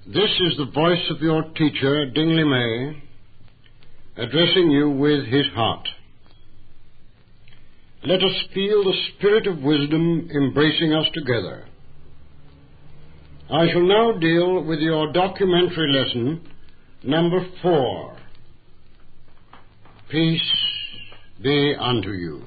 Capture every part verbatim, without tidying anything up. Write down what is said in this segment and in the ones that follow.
This is the voice of your teacher, Dingley May, addressing you with his heart. Let us feel the spirit of wisdom embracing us together. I shall now deal with your documentary lesson, number four. Peace be unto you.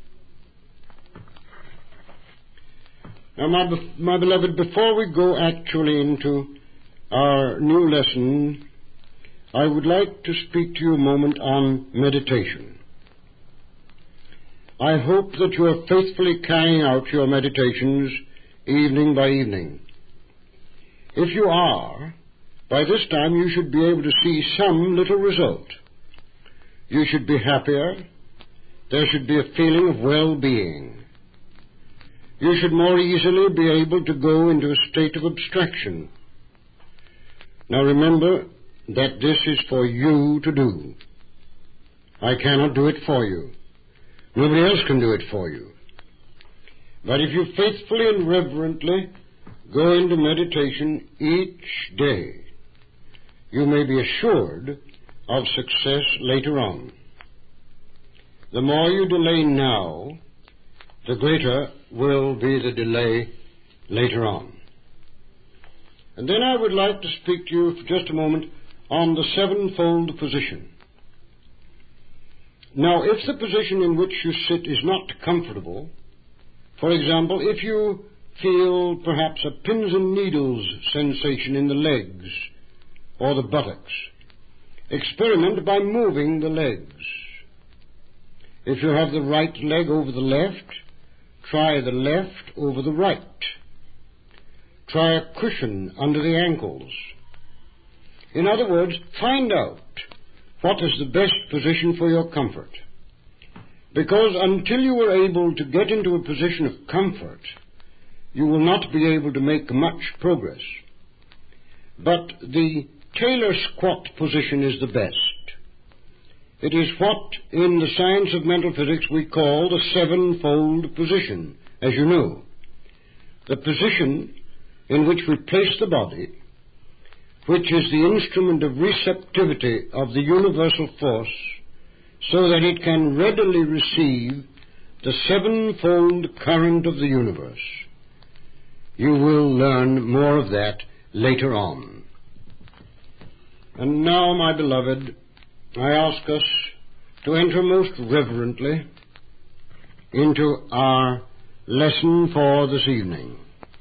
Now, my, my beloved, before we go actually into our new lesson, I would like to speak to you a moment on meditation. I hope that you are faithfully carrying out your meditations evening by evening. If you are, by this time you should be able to see some little result. You should be happier. There should be a feeling of well-being. You should more easily be able to go into a state of abstraction. Now remember that this is for you to do. I cannot do it for you. Nobody else can do it for you. But if you faithfully and reverently go into meditation each day, you may be assured of success later on. The more you delay now, the greater will be the delay later on. And then I would like to speak to you for just a moment on the sevenfold position. Now, if the position in which you sit is not comfortable, for example, if you feel perhaps a pins and needles sensation in the legs or the buttocks, experiment by moving the legs. If you have the right leg over the left, try the left over the right. Try a cushion under the ankles. In other words, find out what is the best position for your comfort. Because until you are able to get into a position of comfort, you will not be able to make much progress. But the tailor squat position is the best. It is what in the science of mental physics we call the sevenfold position, as you know. The position in which we place the body, which is the instrument of receptivity of the universal force, so that it can readily receive the sevenfold current of the universe. You will learn more of that later on. And now, my beloved, I ask us to enter most reverently into our lesson for this evening.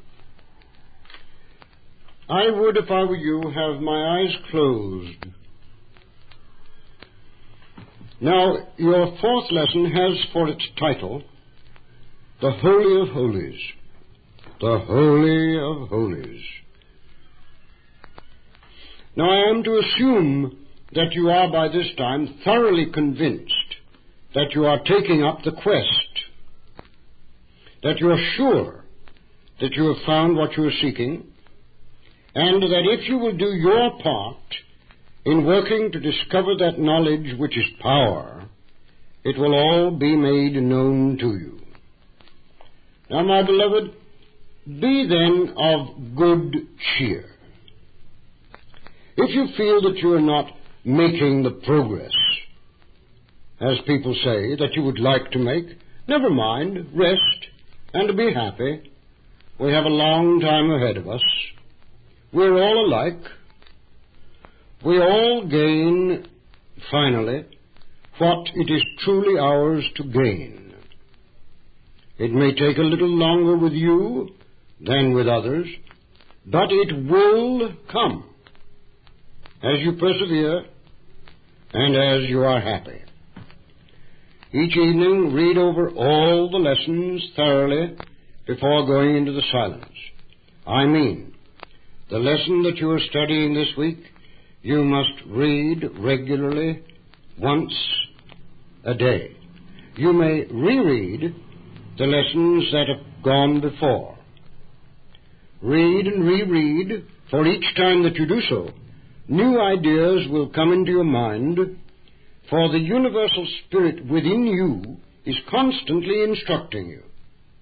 I would, if I were you, have my eyes closed. Now, your fourth lesson has for its title, The Holy of Holies. The Holy of Holies. Now, I am to assume that you are by this time thoroughly convinced that you are taking up the quest, that you are sure that you have found what you are seeking, and that if you will do your part in working to discover that knowledge which is power, it will all be made known to you. Now, my beloved, be then of good cheer. If you feel that you are not making the progress, as people say, that you would like to make, never mind, rest and be happy. We have a long time ahead of us. We're all alike. We all gain, finally, what it is truly ours to gain. It may take a little longer with you than with others, but it will come as you persevere and as you are happy. Each evening, read over all the lessons thoroughly before going into the silence. I mean, the lesson that you are studying this week, you must read regularly once a day. You may reread the lessons that have gone before. Read and reread, for each time that you do so, new ideas will come into your mind, for the universal spirit within you is constantly instructing you.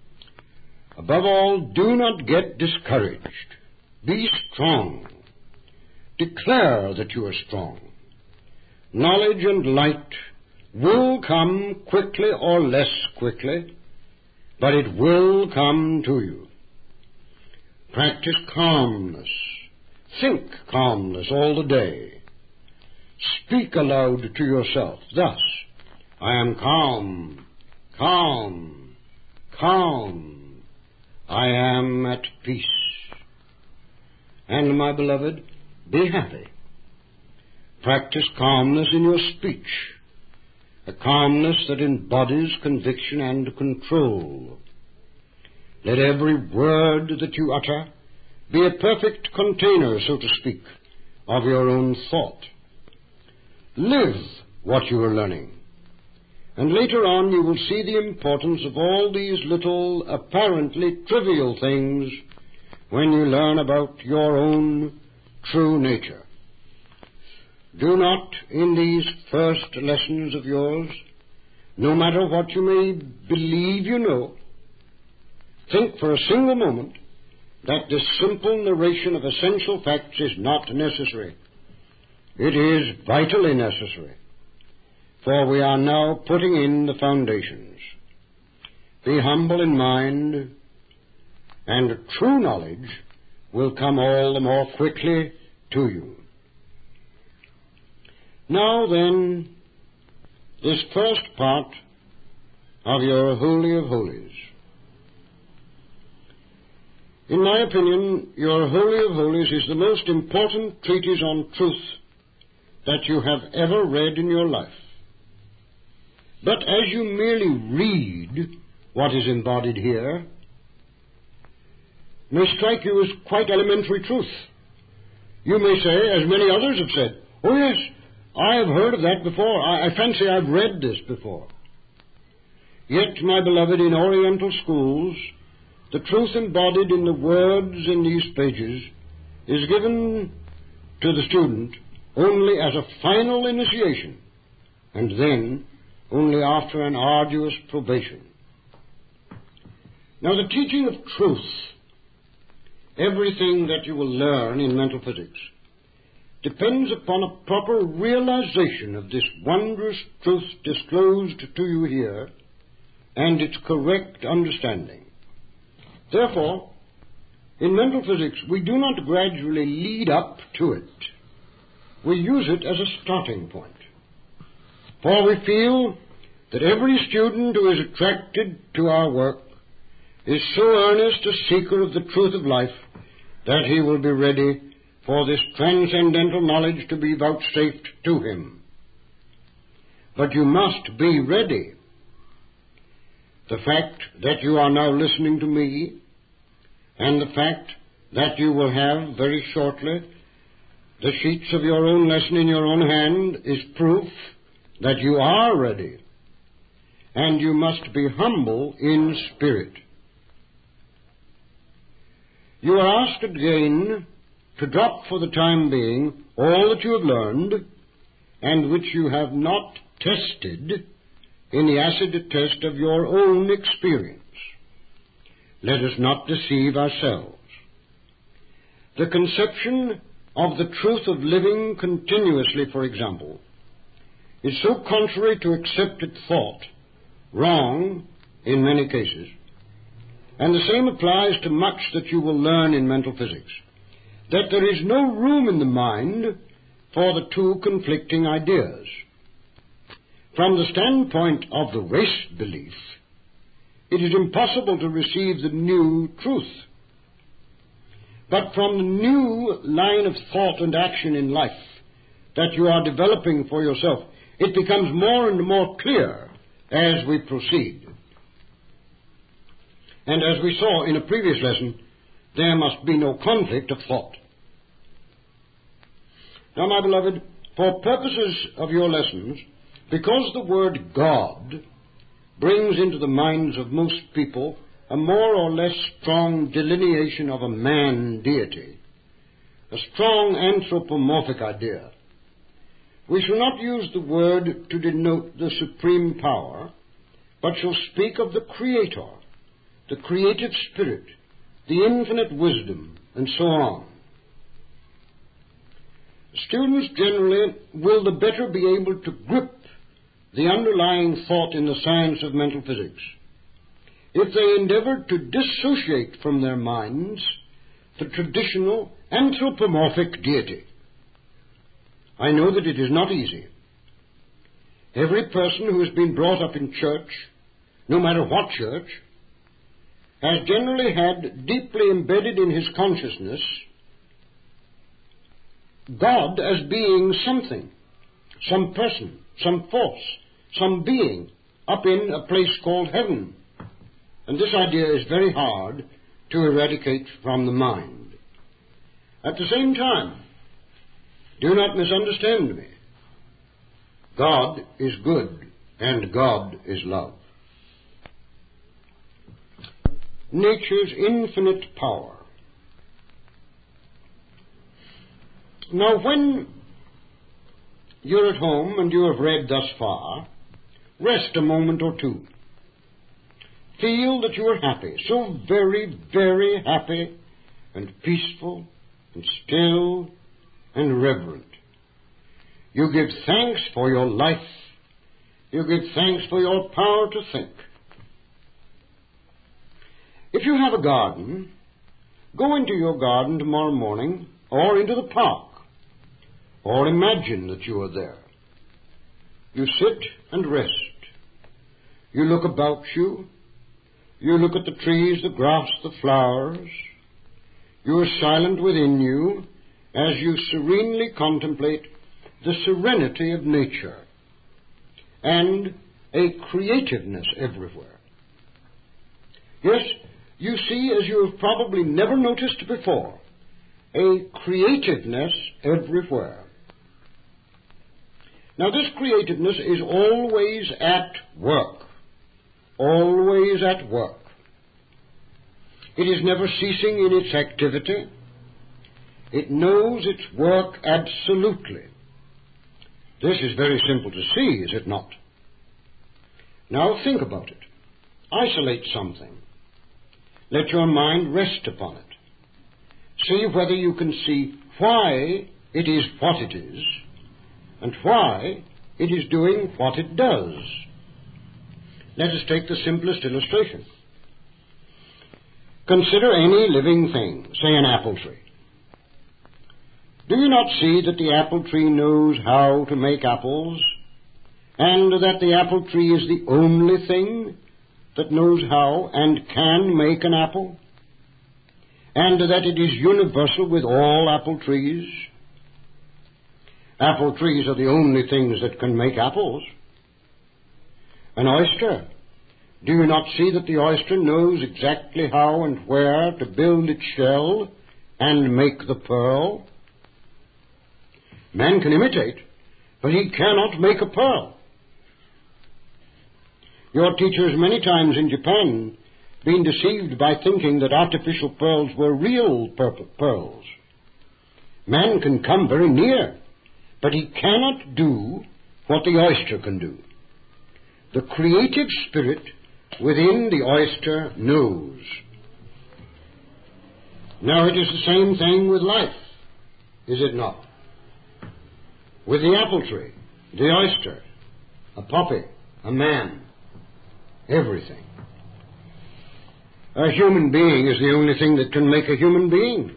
Above all, do not get discouraged. Be strong. declare that you are strong. Knowledge and light will come quickly or less quickly, but it will come to you. Practice calmness. Think calmness all the day. Speak aloud to yourself thus, I am calm, calm, calm. I am at peace. And, my beloved, be happy. Practice calmness in your speech, a calmness that embodies conviction and control. Let every word that you utter be a perfect container, so to speak, of your own thought. Live what you are learning, and later on you will see the importance of all these little, apparently trivial things when you learn about your own true nature. Do not, in these first lessons of yours, no matter what you may believe you know, think for a single moment that this simple narration of essential facts is not necessary. It is vitally necessary, for we are now putting in the foundations. Be humble in mind, and true knowledge will come all the more quickly to you. Now then, this first part of your Holy of Holies. In my opinion, your Holy of Holies is the most important treatise on truth that you have ever read in your life. But as you merely read what is embodied here, may strike you as quite elementary truth. You may say, as many others have said, oh yes, I have heard of that before. I, I fancy I've read this before. Yet, my beloved, in Oriental schools, the truth embodied in the words in these pages is given to the student only as a final initiation, and then only after an arduous probation. Now, the teaching of truth, everything that you will learn in mental physics, depends upon a proper realization of this wondrous truth disclosed to you here and its correct understanding. Therefore, in mental physics, we do not gradually lead up to it. We use it as a starting point. For we feel that every student who is attracted to our work is so earnest a seeker of the truth of life that he will be ready for this transcendental knowledge to be vouchsafed to him. But you must be ready. The fact that you are now listening to me, and the fact that you will have very shortly the sheets of your own lesson in your own hand, is proof that you are ready, and you must be humble in spirit. You are asked again to drop for the time being all that you have learned and which you have not tested in the acid test of your own experience. Let us not deceive ourselves. The conception of the truth of living continuously, for example, is so contrary to accepted thought, wrong in many cases, and the same applies to much that you will learn in mental physics, that there is no room in the mind for the two conflicting ideas. From the standpoint of the race belief, it is impossible to receive the new truth. But from the new line of thought and action in life that you are developing for yourself, it becomes more and more clear as we proceed. And as we saw in a previous lesson, there must be no conflict of thought. Now, my beloved, for purposes of your lessons, because the word God brings into the minds of most people a more or less strong delineation of a man-deity, a strong anthropomorphic idea, we shall not use the word to denote the supreme power, but shall speak of the Creator, the creative spirit, the infinite wisdom, and so on. students generally will the better be able to grip the underlying thought in the science of mental physics if they endeavor to dissociate from their minds the traditional anthropomorphic deity. I know that it is not easy. Every person who has been brought up in church, no matter what church, has generally had deeply embedded in his consciousness God as being something, some person, some force, some being up in a place called heaven. And this idea is very hard to eradicate from the mind. At the same time, do not misunderstand me. God is good and God is love. Nature's infinite power. Now, when you're at home and you have read thus far, rest a moment or two. Feel that you are happy, so very, very happy and peaceful and still and reverent. You give thanks for your life. You give thanks for your power to think. If you have a garden, go into your garden tomorrow morning or into the park, or imagine that you are there. You sit and rest. You look about you. You look at the trees, the grass, the flowers. You are silent within you as you serenely contemplate the serenity of nature and a creativeness everywhere. Yes, you see, as you have probably never noticed before, a creativeness everywhere. Now, this creativeness is always at work. Always at work. It is never ceasing in its activity. It knows its work absolutely. This is very simple to see, is it not? Now think about it. Isolate something. Let your mind rest upon it. See whether you can see why it is what it is, and why it is doing what it does. Let us take the simplest illustration. Consider any living thing, say an apple tree. Do you not see that the apple tree knows how to make apples, and that the apple tree is the only thing that knows how and can make an apple, and that it is universal with all apple trees? Apple trees are the only things that can make apples. An oyster. Do you not see that the oyster knows exactly how and where to build its shell and make the pearl? Man can imitate, but he cannot make a pearl. Your teachers many times in Japan been deceived by thinking that artificial pearls were real pearls. Man can come very near, but he cannot do what the oyster can do. The creative spirit within the oyster knows. Now it is the same thing with life, is it not? With the apple tree, the oyster, a poppy, a man, everything. A human being is the only thing that can make a human being.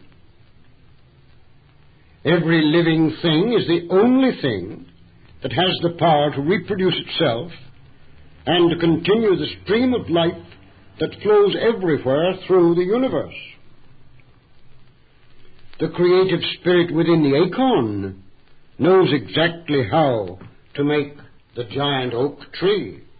Every living thing is the only thing that has the power to reproduce itself and to continue the stream of life that flows everywhere through the universe. The creative spirit within the acorn knows exactly how to make the giant oak tree.